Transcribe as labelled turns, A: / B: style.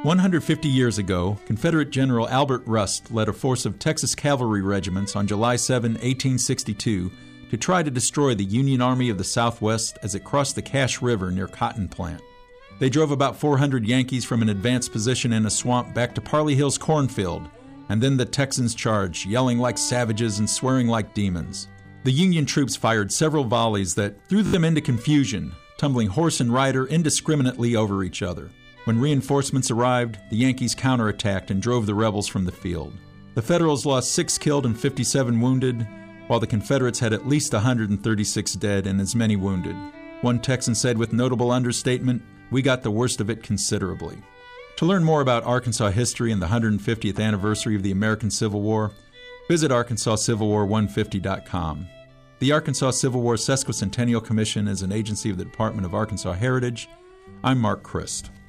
A: 150 years ago, Confederate General Albert Rust led a force of Texas cavalry regiments on July 7, 1862, to try to destroy the Union Army of the Southwest as it crossed the Cache River near Cotton Plant. They drove about 400 Yankees from an advanced position in a swamp back to Parley Hill's cornfield, and then the Texans charged, yelling like savages and swearing like demons. The Union troops fired several volleys that threw them into confusion, tumbling horse and rider indiscriminately over each other. When reinforcements arrived, the Yankees counterattacked and drove the rebels from the field. The Federals lost 6 killed and 57 wounded, while the Confederates had at least 136 dead and as many wounded. One Texan said with notable understatement, "We got the worst of it considerably." To learn more about Arkansas history and the 150th anniversary of the American Civil War, visit ArkansasCivilWar150.com. The Arkansas Civil War Sesquicentennial Commission is an agency of the Department of Arkansas Heritage. I'm Mark Christ.